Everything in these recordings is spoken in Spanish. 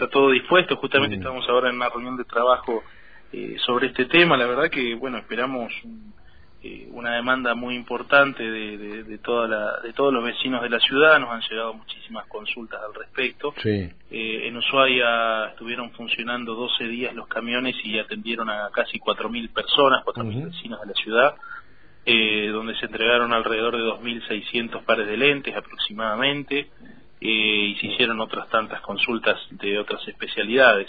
está todo dispuesto. Justamente estamos ahora en una reunión de trabajo sobre este tema. La verdad que, bueno, esperamos una demanda muy importante de todos los vecinos de la ciudad. Nos han llegado muchísimas consultas al respecto. Sí. En Ushuaia estuvieron funcionando 12 días los camiones y atendieron a casi 4.000 personas, 4.000 vecinos de la ciudad, donde se entregaron alrededor de 2.600 pares de lentes aproximadamente, y se hicieron otras tantas consultas de otras especialidades.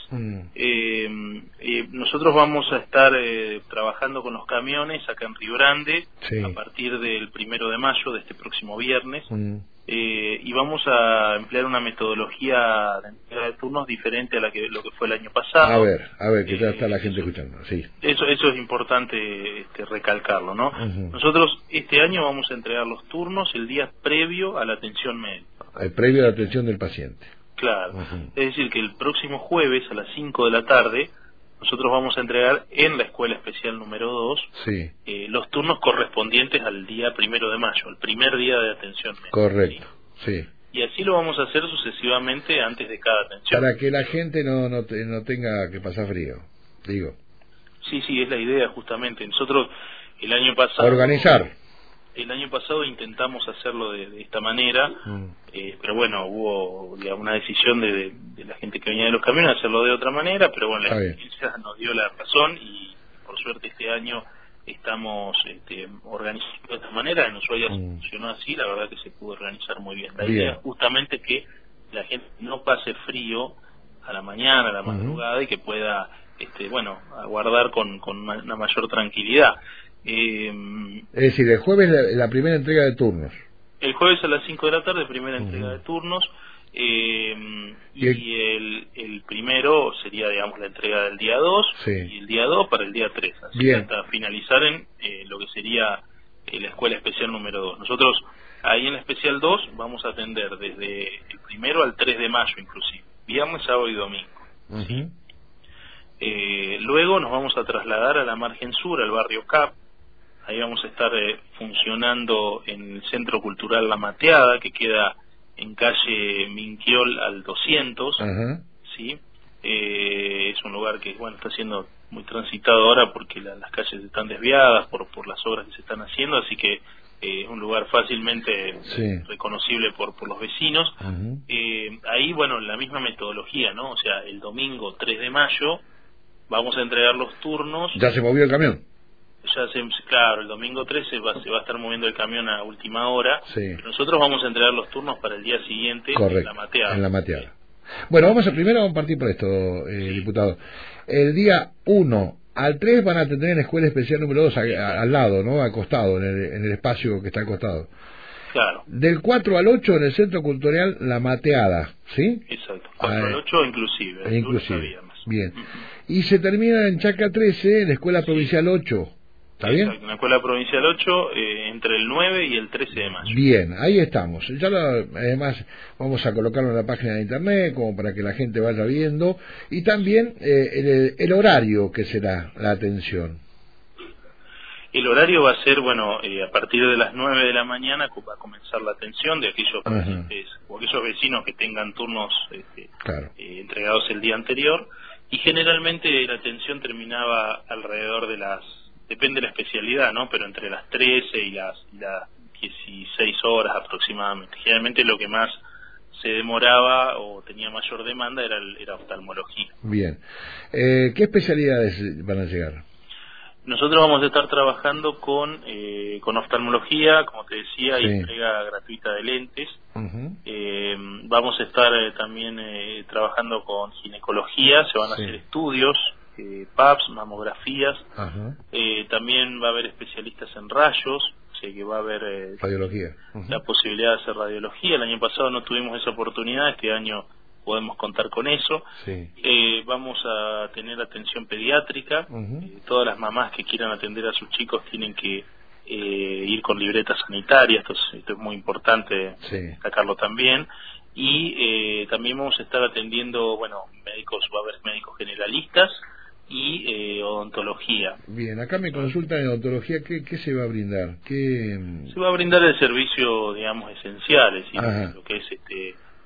Nosotros vamos a estar trabajando con los camiones acá en Río Grande a partir del 1 de mayo, de este próximo viernes, y vamos a emplear una metodología de entrega de turnos diferente a lo que fue el año pasado. A ver, que ya está la gente escuchando. Sí. Eso es importante recalcarlo, ¿no? Nosotros este año vamos a entregar los turnos el día previo a la atención médica. Previo a la atención del paciente. Claro. Es decir, que el próximo jueves a las 5 de la tarde nosotros vamos a entregar en la Escuela Especial número 2 los turnos correspondientes al día 1 de mayo, el primer día de atención médica. Correcto, sí. Y así lo vamos a hacer sucesivamente antes de cada atención. Para que la gente no tenga que pasar frío, digo. Sí, es la idea justamente. Nosotros el año pasado... Organizar. El año pasado intentamos hacerlo de esta manera, pero bueno, hubo una decisión de la gente que venía de los camiones hacerlo de otra manera, pero bueno, la experiencia nos dio la razón y por suerte este año estamos organizando de esta manera. En Ushuaia funcionó así, la verdad que se pudo organizar muy bien. La idea es justamente que la gente no pase frío a la mañana, a la madrugada, y que pueda aguardar con una mayor tranquilidad. Es decir, el jueves la primera entrega de turnos. El jueves a las 5 de la tarde, primera entrega de turnos, y el primero sería, digamos, la entrega del día 2, y el día 2 para el día 3, así hasta finalizar en lo que sería la Escuela Especial número 2. Nosotros ahí en la Especial 2 vamos a atender desde el 1 al 3 de mayo inclusive, viernes, sábado y domingo. Luego nos vamos a trasladar a la margen sur, al barrio Cap. Ahí vamos a estar funcionando en el Centro Cultural La Mateada, que queda en calle Minquiol al 200, ¿sí? Es un lugar que, bueno, está siendo muy transitado ahora porque las calles están desviadas por las obras que se están haciendo, así que es un lugar fácilmente reconocible por los vecinos. Ahí, bueno, la misma metodología, ¿no? O sea, el domingo 3 de mayo vamos a entregar los turnos. ¿Ya se movió el camión? Claro, el domingo 13 se va a estar moviendo el camión a última hora. Pero nosotros vamos a entregar los turnos para el día siguiente en La Mateada. En La Mateada. Bueno, primero vamos a partir por esto, diputado. El día 1 al 3 van a atender en la Escuela Especial número 2 al lado, ¿no? Al costado, en el espacio que está al costado. Claro. Del 4 al 8 en el Centro Cultural La Mateada, ¿sí? Exacto, 4 al 8 inclusive. Inclusive. Bien. Y se termina en Chaca 13, en la Escuela Provincial 8. ¿Está bien? Exacto, en la Escuela Provincial 8, entre el 9 y el 13 de mayo. Bien, ahí estamos. Además, vamos a colocarlo en la página de internet, como para que la gente vaya viendo. Y también el horario que será la atención. El horario va a ser, a partir de las 9 de la mañana va a comenzar la atención de aquellos pacientes o aquellos vecinos que tengan turnos entregados el día anterior. Y generalmente la atención terminaba alrededor de depende de la especialidad, ¿no? Pero entre las 13 y las 16 horas aproximadamente. Generalmente lo que más se demoraba o tenía mayor demanda era oftalmología. Bien. ¿Qué especialidades van a llegar? Nosotros vamos a estar trabajando con oftalmología, como te decía, y entrega gratuita de lentes. Vamos a estar también trabajando con ginecología, se van a hacer estudios, PAPs, mamografías. También va a haber especialistas en rayos, o sea que va a haber radiología. La posibilidad de hacer radiología. El año pasado no tuvimos esa oportunidad, este año podemos contar con eso. Vamos a tener atención pediátrica. Todas las mamás que quieran atender a sus chicos tienen que ir con libreta sanitaria. Esto es muy importante destacarlo también. Y también vamos a estar atendiendo, médicos, va a haber médicos generalistas y odontología. Bien, acá me consultan en odontología, ¿qué se va a brindar? Se va a brindar el servicio, digamos, esencial, es decir, lo que es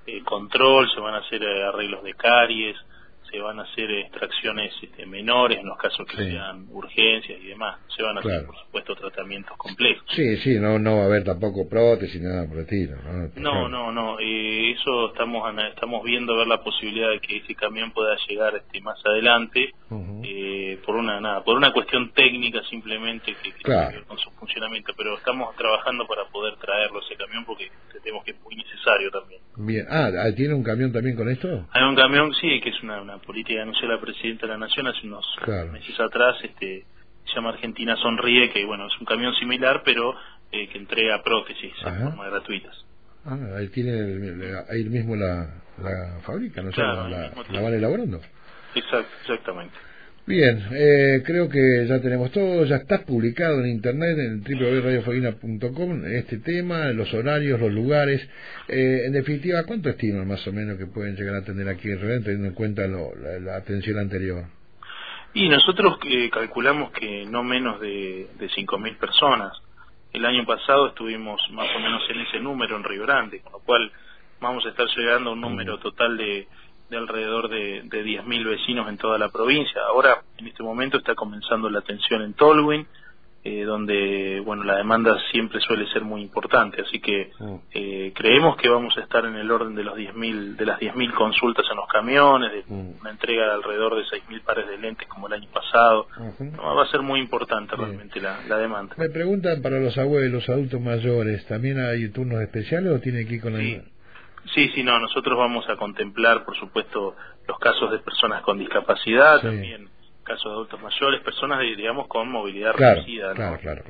control, se van a hacer arreglos de caries, se van a hacer extracciones menores en los casos que sean urgencias y demás. Se van a hacer, por supuesto, tratamientos complejos. Sí, no va a haber tampoco prótesis, nada por el estilo, ¿no? No. Eso estamos viendo, a ver la posibilidad de que ese camión pueda llegar más adelante, por una cuestión técnica simplemente que tiene que ver con su funcionamiento, pero estamos trabajando para poder traerlo ese camión porque entendemos que es muy necesario también. Bien, ¿tiene un camión también con esto? Hay un camión, sí, que es una política que anunció la Presidenta de la Nación hace unos meses atrás, se llama Argentina Sonríe, que bueno, es un camión similar, pero que entrega prótesis en forma gratuitas. Ahí tiene ahí mismo la fábrica, ¿no? Claro, la van elaborando. Exactamente. Bien, creo que ya tenemos todo, ya está publicado en internet en www.radiofaguina.com este tema, los horarios, los lugares. En definitiva, ¿cuánto estiman más o menos que pueden llegar a tener aquí en Redén, teniendo en cuenta la atención anterior? Y nosotros calculamos que no menos de 5.000 personas. El año pasado estuvimos más o menos en ese número en Río Grande, con lo cual vamos a estar llegando a un número total de alrededor de 10.000 vecinos en toda la provincia. Ahora, en este momento, está comenzando la atención en Tolwyn, donde, bueno, la demanda siempre suele ser muy importante, así que creemos que vamos a estar en el orden de las 10.000 consultas en los camiones, de una entrega de alrededor de 6.000 pares de lentes como el año pasado. Va a ser muy importante realmente la demanda. Me preguntan para los abuelos, adultos mayores, ¿también hay turnos especiales o tiene que ir con la... Sí, nosotros vamos a contemplar, por supuesto, los casos de personas con discapacidad, también casos de adultos mayores, personas, digamos, con movilidad reducida, ¿no? Claro.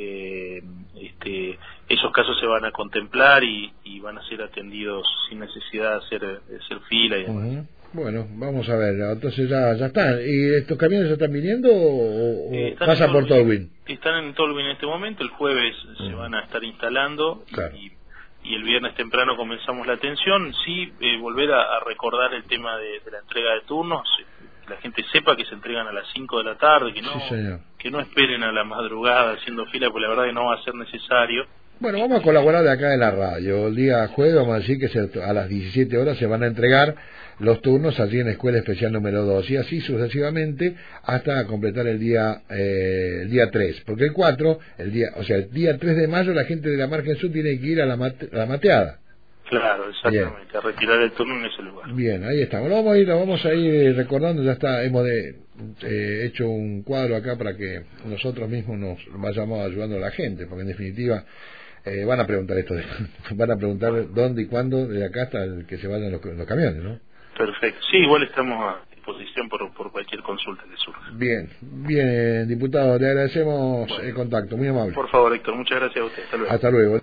Esos casos se van a contemplar y van a ser atendidos sin necesidad de hacer fila y demás. Bueno, vamos a ver, entonces ya están. ¿Y estos camiones ya están viniendo o pasan por Tolwyn? Están en Tolwyn en este momento, el jueves se van a estar instalando y el viernes temprano comenzamos la atención. Sí, volver a recordar el tema de la entrega de turnos, que la gente sepa que se entregan a las 5 de la tarde, que no esperen a la madrugada haciendo fila, porque la verdad que no va a ser necesario. Bueno, vamos a colaborar de acá de la radio. El día jueves vamos a decir que a las 17 horas se van a entregar los turnos allí en Escuela Especial número 2 y así sucesivamente hasta completar el día 3, porque el 4, el día 3 de mayo la gente de la Margen Sur tiene que ir a la mateada. Claro, exactamente, a retirar el turno en ese lugar. Bien, ahí estamos. Lo vamos a ir recordando, ya está, hemos hecho un cuadro acá para que nosotros mismos nos vayamos ayudando a la gente, porque en definitiva van a preguntar van a preguntar dónde y cuándo de acá hasta que se vayan los camiones, ¿no? Perfecto. Sí, igual estamos a disposición por cualquier consulta que surja. Bien, diputado, le agradecemos el contacto, muy amable. Por favor, Héctor, muchas gracias a usted. Hasta luego. Hasta luego.